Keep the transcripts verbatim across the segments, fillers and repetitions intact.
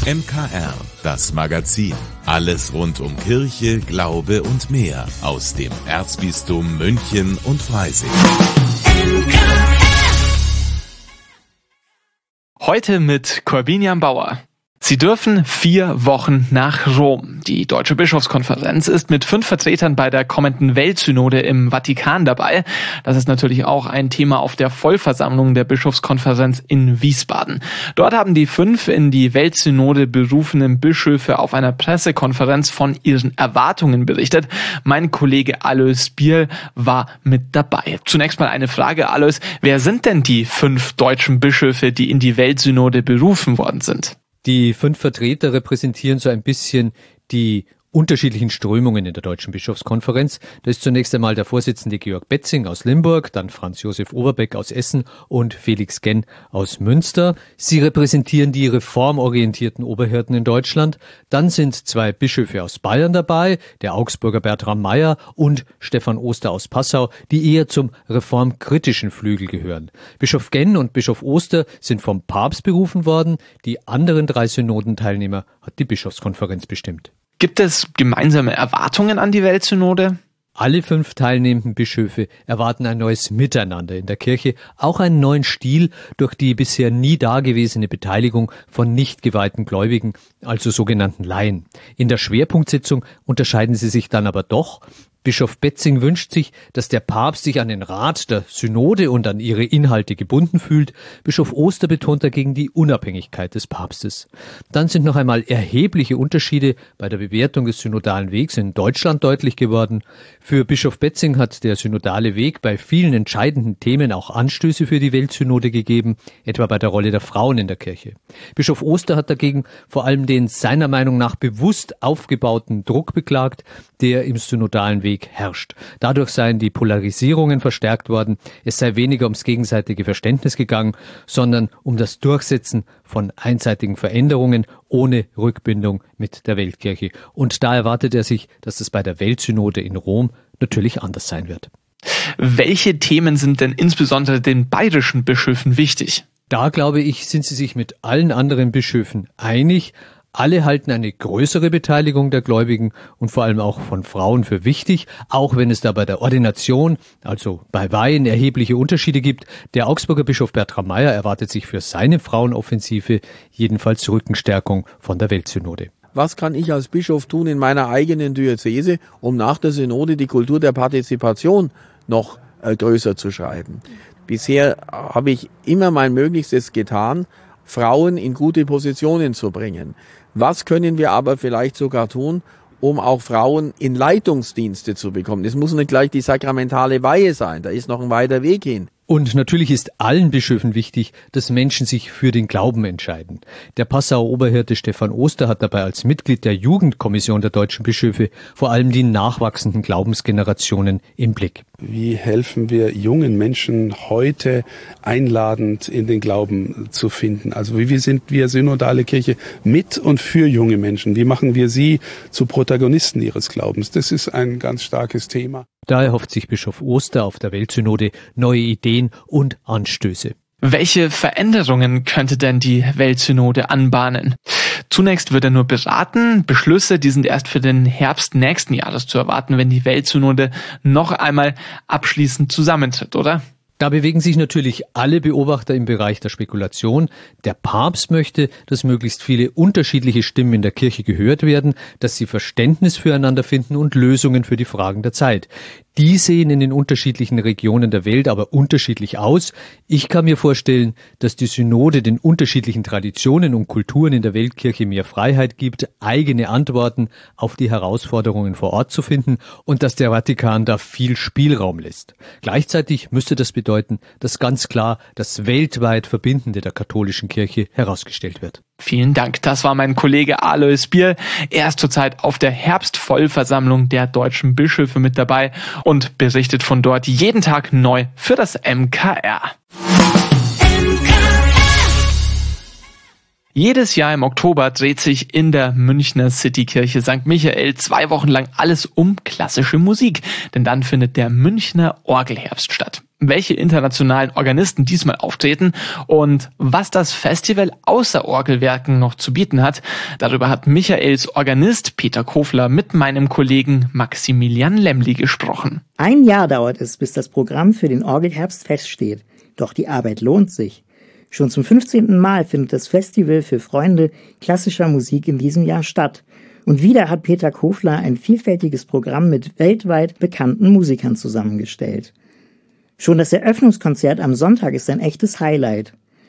M K R, das Magazin. Alles rund um Kirche, Glaube und mehr aus dem Erzbistum München und Freising. Heute mit Corbinian Bauer. Sie dürfen vier Wochen nach Rom. Die Deutsche Bischofskonferenz ist mit fünf Vertretern bei der kommenden Weltsynode im Vatikan dabei. Das ist natürlich auch ein Thema auf der Vollversammlung der Bischofskonferenz in Wiesbaden. Dort haben die fünf in die Weltsynode berufenen Bischöfe auf einer Pressekonferenz von ihren Erwartungen berichtet. Mein Kollege Alois Biel war mit dabei. Zunächst mal eine Frage, Alois. Wer sind denn die fünf deutschen Bischöfe, die in die Weltsynode berufen worden sind? Die fünf Vertreter repräsentieren so ein bisschen die unterschiedlichen Strömungen in der Deutschen Bischofskonferenz. Da ist zunächst einmal der Vorsitzende Georg Betzing aus Limburg, dann Franz Josef Oberbeck aus Essen und Felix Genn aus Münster. Sie repräsentieren die reformorientierten Oberhirten in Deutschland. Dann sind zwei Bischöfe aus Bayern dabei, der Augsburger Bertram Meyer und Stefan Oster aus Passau, die eher zum reformkritischen Flügel gehören. Bischof Genn und Bischof Oster sind vom Papst berufen worden. Die anderen drei Synodenteilnehmer hat die Bischofskonferenz bestimmt. Gibt es gemeinsame Erwartungen an die Weltsynode? Alle fünf teilnehmenden Bischöfe erwarten ein neues Miteinander in der Kirche, auch einen neuen Stil durch die bisher nie dagewesene Beteiligung von nicht geweihten Gläubigen, also sogenannten Laien. In der Schwerpunktsitzung unterscheiden sie sich dann aber doch. Bischof Betzing wünscht sich, dass der Papst sich an den Rat der Synode und an ihre Inhalte gebunden fühlt. Bischof Oster betont dagegen die Unabhängigkeit des Papstes. Dann sind noch einmal erhebliche Unterschiede bei der Bewertung des synodalen Wegs in Deutschland deutlich geworden. Für Bischof Betzing hat der synodale Weg bei vielen entscheidenden Themen auch Anstöße für die Weltsynode gegeben, etwa bei der Rolle der Frauen in der Kirche. Bischof Oster hat dagegen vor allem den seiner Meinung nach bewusst aufgebauten Druck beklagt, der im synodalen Weg herrscht. Dadurch seien die Polarisierungen verstärkt worden. Es sei weniger ums gegenseitige Verständnis gegangen, sondern um das Durchsetzen von einseitigen Veränderungen ohne Rückbindung mit der Weltkirche. Und da erwartet er sich, dass es bei der Weltsynode in Rom natürlich anders sein wird. Welche Themen sind denn insbesondere den bayerischen Bischöfen wichtig? Da, glaube ich, sind sie sich mit allen anderen Bischöfen einig. Alle halten eine größere Beteiligung der Gläubigen und vor allem auch von Frauen für wichtig, auch wenn es da bei der Ordination, also bei Weihen, erhebliche Unterschiede gibt. Der Augsburger Bischof Bertram Meyer erwartet sich für seine Frauenoffensive jedenfalls Rückenstärkung von der Weltsynode. Was kann ich als Bischof tun in meiner eigenen Diözese, um nach der Synode die Kultur der Partizipation noch äh, größer zu schreiben? Bisher habe ich immer mein Möglichstes getan, Frauen in gute Positionen zu bringen. Was können wir aber vielleicht sogar tun, um auch Frauen in Leitungsdienste zu bekommen? Es muss nicht gleich die sakramentale Weihe sein, da ist noch ein weiter Weg hin. Und natürlich ist allen Bischöfen wichtig, dass Menschen sich für den Glauben entscheiden. Der Passauer Oberhirte Stefan Oster hat dabei als Mitglied der Jugendkommission der deutschen Bischöfe vor allem die nachwachsenden Glaubensgenerationen im Blick. Wie helfen wir jungen Menschen heute einladend in den Glauben zu finden? Also wie sind wir synodale Kirche mit und für junge Menschen? Wie machen wir sie zu Protagonisten ihres Glaubens? Das ist ein ganz starkes Thema. Da erhofft sich Bischof Oster auf der Weltsynode neue Ideen und Anstöße. Welche Veränderungen könnte denn die Weltsynode anbahnen? Zunächst wird er nur beraten. Beschlüsse, die sind erst für den Herbst nächsten Jahres zu erwarten, wenn die Weltsynode noch einmal abschließend zusammentritt, oder? Da bewegen sich natürlich alle Beobachter im Bereich der Spekulation. Der Papst möchte, dass möglichst viele unterschiedliche Stimmen in der Kirche gehört werden, dass sie Verständnis füreinander finden und Lösungen für die Fragen der Zeit. Die sehen in den unterschiedlichen Regionen der Welt aber unterschiedlich aus. Ich kann mir vorstellen, dass die Synode den unterschiedlichen Traditionen und Kulturen in der Weltkirche mehr Freiheit gibt, eigene Antworten auf die Herausforderungen vor Ort zu finden und dass der Vatikan da viel Spielraum lässt. Gleichzeitig müsste das bedeuten, dass ganz klar das weltweit Verbindende der katholischen Kirche herausgestellt wird. Vielen Dank. Das war mein Kollege Alois Biel. Er ist zurzeit auf der Herbstvollversammlung der deutschen Bischöfe mit dabei und berichtet von dort jeden Tag neu für das M K R. Jedes Jahr im Oktober dreht sich in der Münchner Citykirche Sankt Michael zwei Wochen lang alles um klassische Musik, denn dann findet der Münchner Orgelherbst statt. welche internationalen Organisten diesmal auftreten und was das Festival außer Orgelwerken noch zu bieten hat. Darüber hat Michaels Organist Peter Kofler mit meinem Kollegen Maximilian Lemli gesprochen. Ein Jahr dauert es, bis das Programm für den Orgelherbst feststeht. Doch die Arbeit lohnt sich. Schon zum fünfzehnten Mal findet das Festival für Freunde klassischer Musik in diesem Jahr statt. Und wieder hat Peter Kofler ein vielfältiges Programm mit weltweit bekannten Musikern zusammengestellt. Schon das Eröffnungskonzert am Sonntag ist ein echtes Highlight.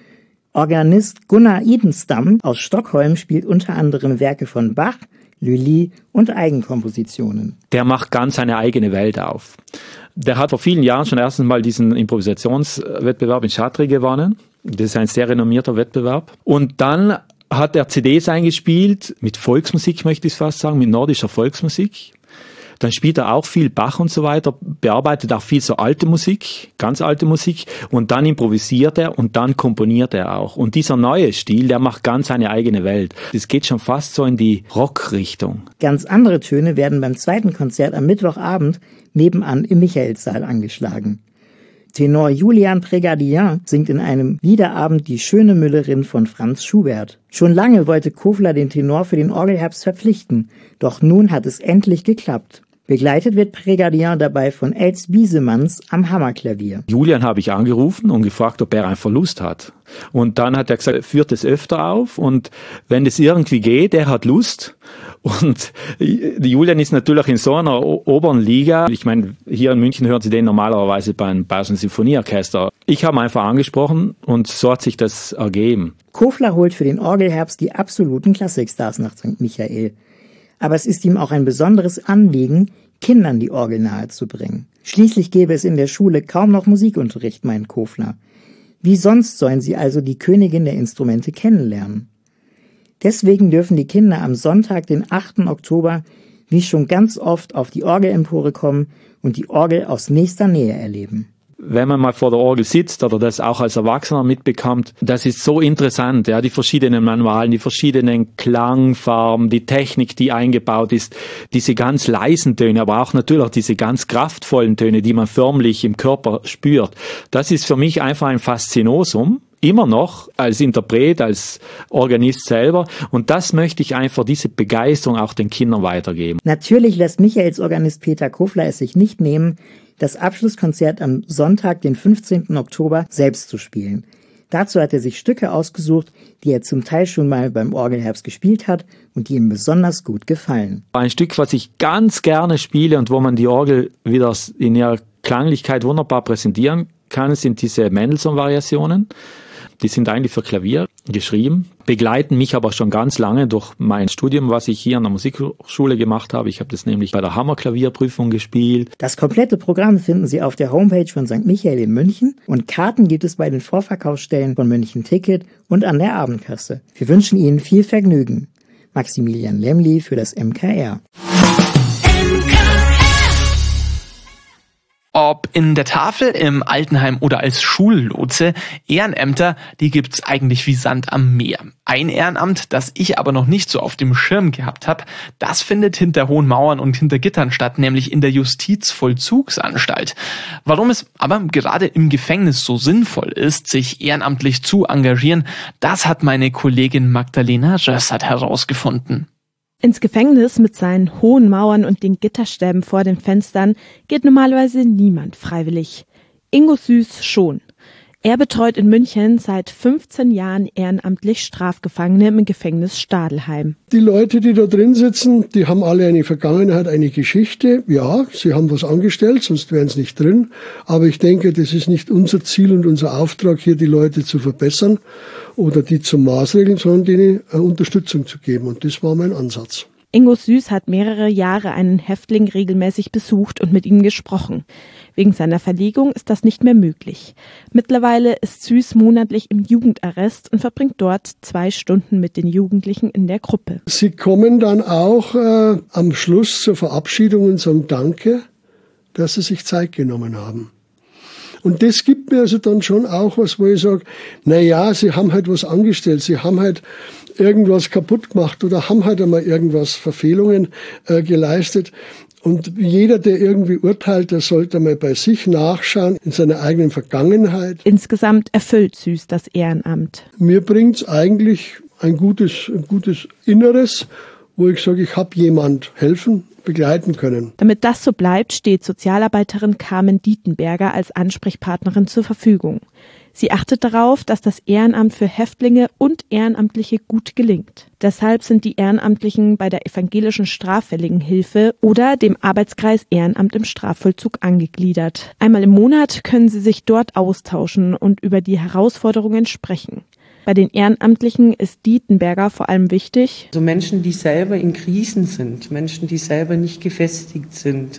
Organist Gunnar Idenstam aus Stockholm spielt unter anderem Werke von Bach, Lully und Eigenkompositionen. Der macht ganz seine eigene Welt auf. Der hat vor vielen Jahren schon erstens mal diesen Improvisationswettbewerb in Chartres gewonnen. Das ist ein sehr renommierter Wettbewerb. Und dann hat er C Ds eingespielt, mit Volksmusik möchte ich fast sagen, mit nordischer Volksmusik. Dann spielt er auch viel Bach und so weiter, bearbeitet auch viel so alte Musik, ganz alte Musik, und dann improvisiert er und dann komponiert er auch. Und dieser neue Stil, der macht ganz seine eigene Welt. Das geht schon fast so in die Rockrichtung. Ganz andere Töne werden beim zweiten Konzert am Mittwochabend nebenan im Michaelssaal angeschlagen. Tenor Julian Prégardien singt in einem Liederabend Die schöne Müllerin von Franz Schubert. Schon lange wollte Kofler den Tenor für den Orgelherbst verpflichten, doch nun hat es endlich geklappt. Begleitet wird Prégardien dabei von Els Biesemanns am Hammerklavier. Julian habe ich angerufen und gefragt, ob er einen Verlust hat. Und dann hat er gesagt, er führt es öfter auf und wenn es irgendwie geht, er hat Lust. Und Julian ist natürlich in so einer oberen Liga. Ich meine, hier in München hören Sie den normalerweise beim Bayerischen Sinfonieorchester. Ich habe ihn einfach angesprochen und so hat sich das ergeben. Kofler holt für den Orgelherbst die absoluten Klassikstars nach Sankt Michael. Aber es ist ihm auch ein besonderes Anliegen, Kindern die Orgel nahezubringen. Schließlich gäbe es in der Schule kaum noch Musikunterricht, meint Kofler. Wie sonst sollen sie also die Königin der Instrumente kennenlernen? Deswegen dürfen die Kinder am Sonntag, den achten Oktober, wie schon ganz oft auf die Orgelempore kommen und die Orgel aus nächster Nähe erleben. Wenn man mal vor der Orgel sitzt oder das auch als Erwachsener mitbekommt, das ist so interessant, ja, die verschiedenen Manualen, die verschiedenen Klangfarben, die Technik, die eingebaut ist, diese ganz leisen Töne, aber auch natürlich diese ganz kraftvollen Töne, die man förmlich im Körper spürt. Das ist für mich einfach ein Faszinosum. Immer noch als Interpret, als Organist selber. Und das möchte ich einfach, diese Begeisterung auch den Kindern weitergeben. Natürlich lässt Michaels Organist Peter Kofler es sich nicht nehmen, das Abschlusskonzert am Sonntag, den fünfzehnten Oktober, selbst zu spielen. Dazu hat er sich Stücke ausgesucht, die er zum Teil schon mal beim Orgelherbst gespielt hat und die ihm besonders gut gefallen. Ein Stück, was ich ganz gerne spiele und wo man die Orgel wieder in ihrer Klanglichkeit wunderbar präsentieren kann, sind diese Mendelssohn-Variationen. Die sind eigentlich für Klavier geschrieben, begleiten mich aber schon ganz lange durch mein Studium, was ich hier an der Musikschule gemacht habe. Ich habe das nämlich bei der Hammerklavierprüfung gespielt. Das komplette Programm finden Sie auf der Homepage von Sankt Michael in München und Karten gibt es bei den Vorverkaufsstellen von München Ticket und an der Abendkasse. Wir wünschen Ihnen viel Vergnügen. Maximilian Lemli für das M K R. Ob in der Tafel, im Altenheim oder als Schullotse, Ehrenämter, die gibt's eigentlich wie Sand am Meer. Ein Ehrenamt, das ich aber noch nicht so auf dem Schirm gehabt habe, das findet hinter hohen Mauern und hinter Gittern statt, nämlich in der Justizvollzugsanstalt. Warum es aber gerade im Gefängnis so sinnvoll ist, sich ehrenamtlich zu engagieren, das hat meine Kollegin Magdalena Rössert herausgefunden. Ins Gefängnis mit seinen hohen Mauern und den Gitterstäben vor den Fenstern geht normalerweise niemand freiwillig. Ingo Süß schon. Er betreut in München seit fünfzehn Jahren ehrenamtlich Strafgefangene im Gefängnis Stadelheim. Die Leute, die da drin sitzen, die haben alle eine Vergangenheit, eine Geschichte. Ja, sie haben was angestellt, sonst wären sie nicht drin. Aber ich denke, das ist nicht unser Ziel und unser Auftrag, hier die Leute zu verbessern oder die zu maßregeln, sondern denen Unterstützung zu geben. Und das war mein Ansatz. Ingo Süß hat mehrere Jahre einen Häftling regelmäßig besucht und mit ihm gesprochen. Wegen seiner Verlegung ist das nicht mehr möglich. Mittlerweile ist Süß monatlich im Jugendarrest und verbringt dort zwei Stunden mit den Jugendlichen in der Gruppe. Sie kommen dann auch äh, am Schluss zur Verabschiedung und sagen Danke, dass sie sich Zeit genommen haben. Und das gibt mir also dann schon auch was, wo ich sage, na ja, sie haben halt was angestellt, sie haben halt irgendwas kaputt gemacht oder haben halt einmal irgendwas, Verfehlungen äh, geleistet. Und jeder, der irgendwie urteilt, der sollte mal bei sich nachschauen, in seiner eigenen Vergangenheit. Insgesamt erfüllt Süß das Ehrenamt. Mir bringt's eigentlich ein gutes, ein gutes Inneres, wo ich sage, ich habe jemand helfen, begleiten können. Damit das so bleibt, steht Sozialarbeiterin Carmen Dietenberger als Ansprechpartnerin zur Verfügung. Sie achtet darauf, dass das Ehrenamt für Häftlinge und Ehrenamtliche gut gelingt. Deshalb sind die Ehrenamtlichen bei der Evangelischen Straffälligenhilfe oder dem Arbeitskreis Ehrenamt im Strafvollzug angegliedert. Einmal im Monat können sie sich dort austauschen und über die Herausforderungen sprechen. Bei den Ehrenamtlichen ist Dietenberger vor allem wichtig. Also Menschen, die selber in Krisen sind, Menschen, die selber nicht gefestigt sind,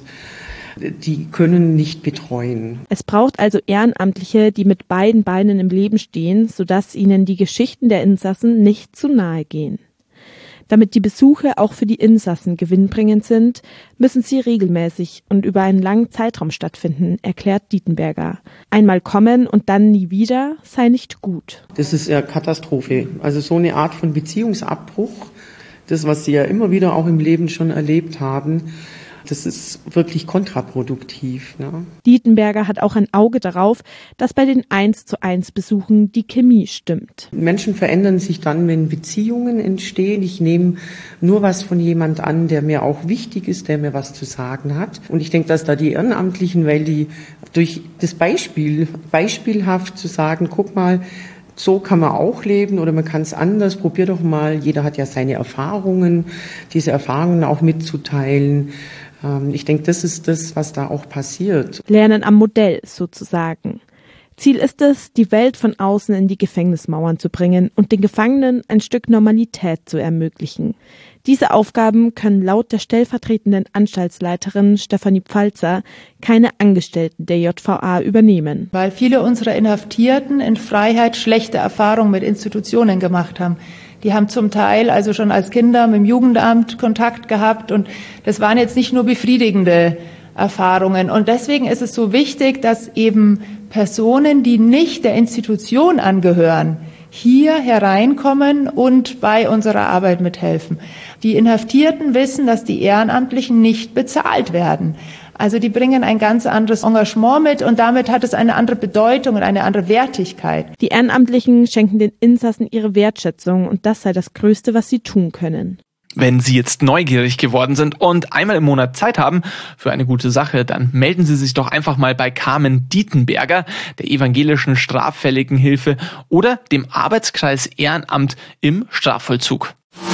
die können nicht betreuen. Es braucht also Ehrenamtliche, die mit beiden Beinen im Leben stehen, sodass ihnen die Geschichten der Insassen nicht zu nahe gehen. Damit die Besuche auch für die Insassen gewinnbringend sind, müssen sie regelmäßig und über einen langen Zeitraum stattfinden, erklärt Dietenberger. Einmal kommen und dann nie wieder sei nicht gut. Das ist ja Katastrophe. Also so eine Art von Beziehungsabbruch, das, was Sie ja immer wieder auch im Leben schon erlebt haben, das ist wirklich kontraproduktiv. Ne? Dietenberger hat auch ein Auge darauf, dass bei den eins zu eins Besuchen die Chemie stimmt. Menschen verändern sich dann, wenn Beziehungen entstehen. Ich nehme nur was von jemand an, der mir auch wichtig ist, der mir was zu sagen hat. Und ich denke, dass da die Ehrenamtlichen, weil die durch das Beispiel, beispielhaft zu sagen, guck mal, so kann man auch leben oder man kann es anders, probier doch mal. Jeder hat ja seine Erfahrungen, diese Erfahrungen auch mitzuteilen. Ich denke, das ist das, was da auch passiert. Lernen am Modell sozusagen. Ziel ist es, die Welt von außen in die Gefängnismauern zu bringen und den Gefangenen ein Stück Normalität zu ermöglichen. Diese Aufgaben können laut der stellvertretenden Anstaltsleiterin Stefanie Pfalzer keine Angestellten der J V A übernehmen. Weil viele unserer Inhaftierten in Freiheit schlechte Erfahrungen mit Institutionen gemacht haben. Die haben zum Teil also schon als Kinder mit dem Jugendamt Kontakt gehabt und das waren jetzt nicht nur befriedigende Erfahrungen. Und deswegen ist es so wichtig, dass eben Personen, die nicht der Institution angehören, hier hereinkommen und bei unserer Arbeit mithelfen. Die Inhaftierten wissen, dass die Ehrenamtlichen nicht bezahlt werden. Also die bringen ein ganz anderes Engagement mit und damit hat es eine andere Bedeutung und eine andere Wertigkeit. Die Ehrenamtlichen schenken den Insassen ihre Wertschätzung und das sei das Größte, was sie tun können. Wenn Sie jetzt neugierig geworden sind und einmal im Monat Zeit haben für eine gute Sache, dann melden Sie sich doch einfach mal bei Carmen Dietenberger, der Evangelischen Straffälligenhilfe oder dem Arbeitskreis Ehrenamt im Strafvollzug.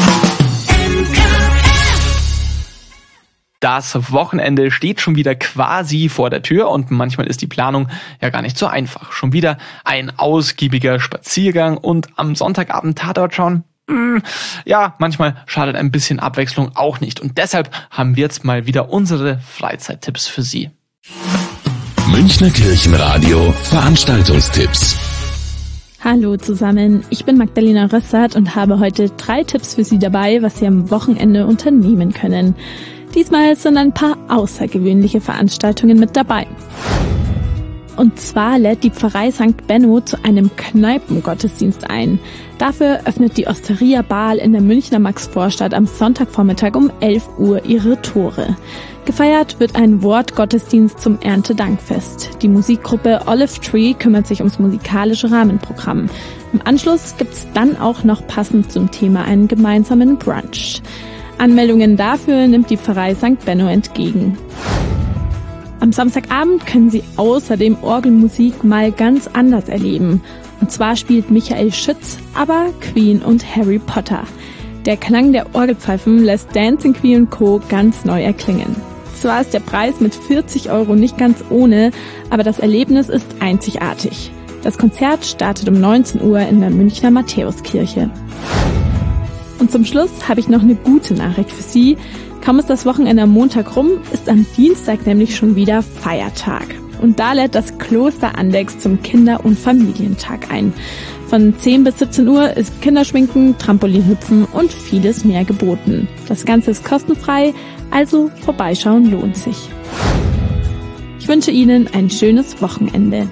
Das Wochenende steht schon wieder quasi vor der Tür und manchmal ist die Planung ja gar nicht so einfach. Schon wieder ein ausgiebiger Spaziergang und am Sonntagabend Tatort schauen. Ja, manchmal schadet ein bisschen Abwechslung auch nicht. Und deshalb haben wir jetzt mal wieder unsere Freizeittipps für Sie. Münchner Kirchenradio Veranstaltungstipps. Hallo zusammen, ich bin Magdalena Rössert und habe heute drei Tipps für Sie dabei, was Sie am Wochenende unternehmen können. Diesmal sind ein paar außergewöhnliche Veranstaltungen mit dabei. Und zwar lädt die Pfarrei Sankt Benno zu einem Kneipengottesdienst ein. Dafür öffnet die Osteria Baal in der Münchner Maxvorstadt am Sonntagvormittag um elf Uhr ihre Tore. Gefeiert wird ein Wortgottesdienst zum Erntedankfest. Die Musikgruppe Olive Tree kümmert sich ums musikalische Rahmenprogramm. Im Anschluss gibt's dann auch noch passend zum Thema einen gemeinsamen Brunch. Anmeldungen dafür nimmt die Pfarrei Sankt Benno entgegen. Am Samstagabend können Sie außerdem Orgelmusik mal ganz anders erleben. Und zwar spielt Michael Schütz, aber Queen und Harry Potter. Der Klang der Orgelpfeifen lässt Dancing Queen und Co. ganz neu erklingen. Zwar ist der Preis mit vierzig Euro nicht ganz ohne, aber das Erlebnis ist einzigartig. Das Konzert startet um neunzehn Uhr in der Münchner Matthäuskirche. Und zum Schluss habe ich noch eine gute Nachricht für Sie. Kaum ist das Wochenende am Montag rum, ist am Dienstag nämlich schon wieder Feiertag. Und da lädt das Kloster Andechs zum Kinder- und Familientag ein. Von zehn bis siebzehn Uhr ist Kinderschminken, Trampolinhüpfen und vieles mehr geboten. Das Ganze ist kostenfrei, also vorbeischauen lohnt sich. Ich wünsche Ihnen ein schönes Wochenende.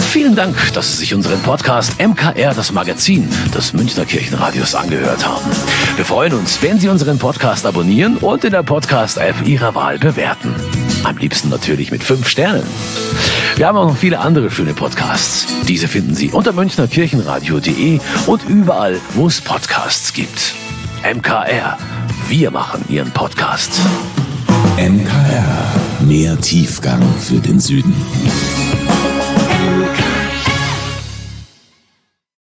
Vielen Dank, dass Sie sich unseren Podcast M K R, das Magazin des Münchner Kirchenradios, angehört haben. Wir freuen uns, wenn Sie unseren Podcast abonnieren und in der Podcast-App Ihrer Wahl bewerten. Am liebsten natürlich mit fünf Sternen. Wir haben auch noch viele andere schöne Podcasts. Diese finden Sie unter münchnerkirchenradio punkt de und überall, wo es Podcasts gibt. M K R, wir machen Ihren Podcast. M K R, mehr Tiefgang für den Süden.